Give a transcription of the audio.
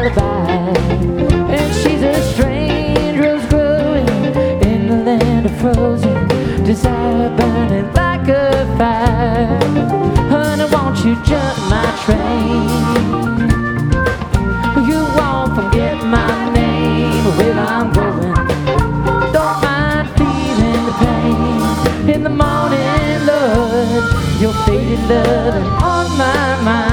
lullaby. And she's a strange rose growing in the land of frozen desire, burning like a fire. Honey, won't you jump my train? You won't forget my name. Where I'm going, don't mind feeling the pain. In the morning, Lord, your faded loving on my mind.